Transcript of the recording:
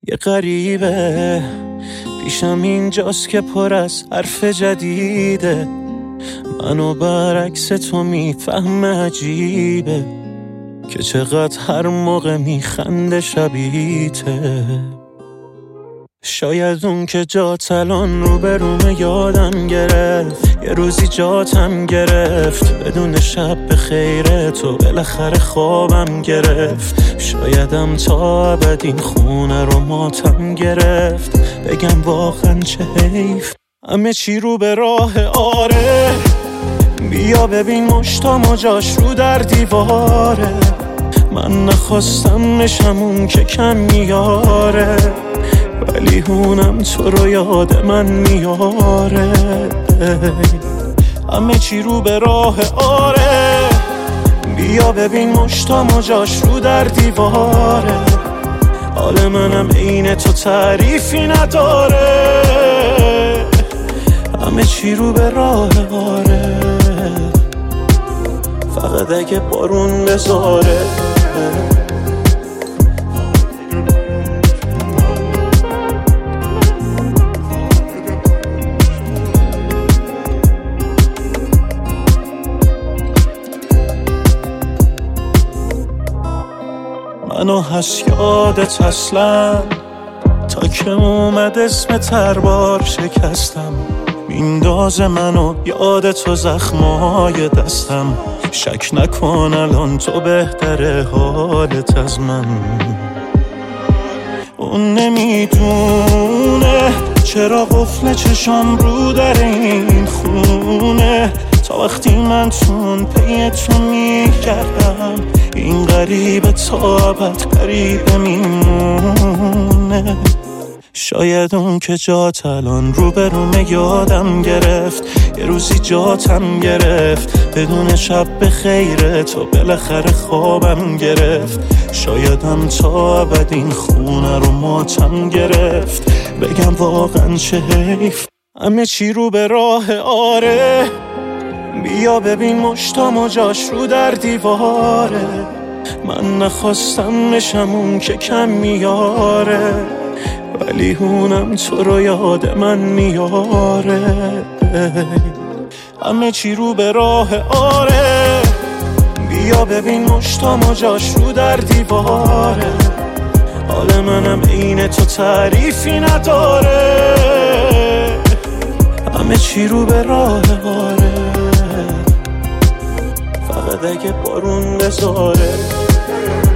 یه غریبه پیشم اینجاست که پر از حرف جدیده، منو برعکس تو میفهمه، عجیبه که چقدر هر موقع میخنده شبیته. شاید اون که جات الان رو به رومه یادم گرفت، یه روزی جاتم گرفت، بدون شب به خیره تو بالاخره خوابم گرفت. شایدم تا ابد این خونه رو ماتم گرفت، بگم واقعا چه حیف همه چی رو به راه. آره بیا ببین مشتام و جاش رو در دیواره، من نخواستم نشم اون که کم میاره، ولی هونم تو رو یاد من میاره. همه چی رو به راه. آره بیا ببین مشتام و جاش رو در دیواره، حال منم عین تو تعریفی نداره. همه چی رو به راه. آره فقط اگه بارون بذاره. منو هست یادت اصلا، تا که اومد اسم تربار شکستم، میندازه منو یاد تو زخمای دستم. شک نکن الان تو بهتره حالت از من. اون نمیدونه چرا قفل چشام رو در این خونه، تا وقتی من تون پیتون میگردم این غریبه تا ابد غریبه میمونه. شاید اون که جات الان رو به رومه یادم گرفت، یه روزی جاتم گرفت، بدون شب به خیره تو بالاخره خوابم گرفت. شایدم تا ابد این خونه رو ماتم گرفت، بگم واقعا چه حیف همه چی رو به راه. آره بیا ببین مشتام و جاش رو در دیواره، من نخواستم نشم اون که کم میاره، ولی هونم تو رو یاد من میاره. همه چی رو به راه. آره بیا ببین مشتام و جاش رو در دیواره، حال منم عین تو تعریفی نداره. همه چی رو به راه. آره فقط اگه بارون بذاره.